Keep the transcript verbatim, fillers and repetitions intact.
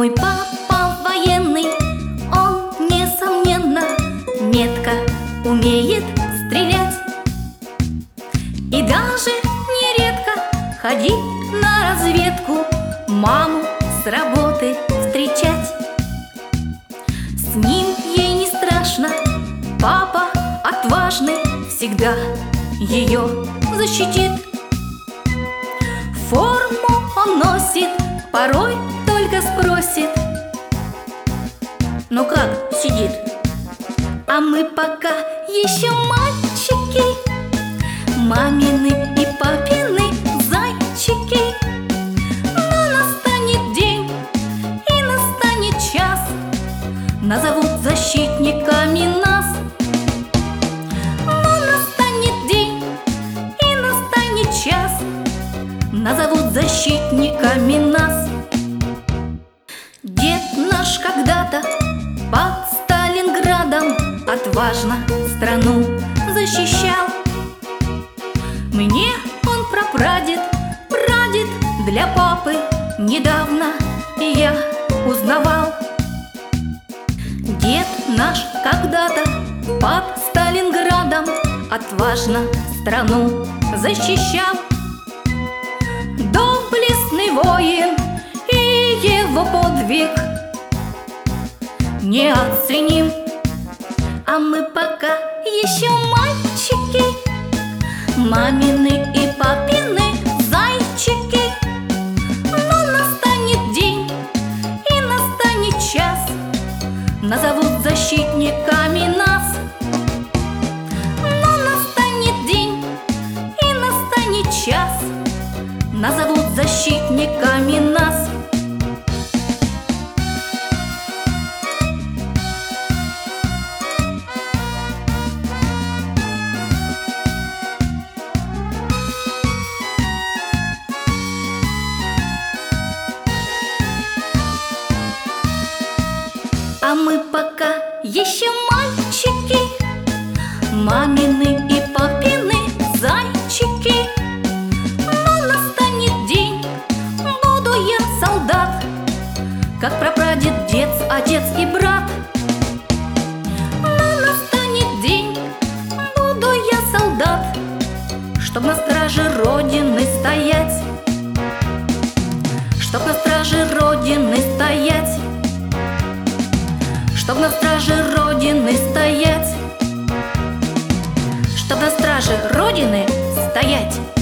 Мой папа военный, он, несомненно, метко умеет стрелять и даже нередко ходить на разведку, маму с работы встречать. С ним ей не страшно, папа отважный, всегда ее защитит. Форму он носит, порой только спросит: ну как сидит? А мы пока еще мальчики, мамины и папины зайчики. Но настанет день и настанет час, назовут защитниками нас. Но настанет день и настанет час, назовут защитниками нас. Дед наш когда-то под Сталинградом отважно страну защищал. Мне он прапрадед, прадед для папы недавно я узнавал. Дед наш когда-то под Сталинградом отважно страну защищал. Доблестный воин, и его подвиг неоценим. А мы пока еще мальчики, мамины и папины зайчики. Но настанет день и настанет час, назовут защитниками нас. Но настанет день и настанет час, назовут защитниками нас. А мы пока еще мальчики, мамины и папины зайчики. Но настанет день, буду я солдат, как прапрадед, дед, отец и брат. Но настанет день, буду я солдат, чтоб на страже Родины стоять, чтоб на страже Родины стоять, чтоб на страже Родины стоять, чтоб на страже Родины стоять.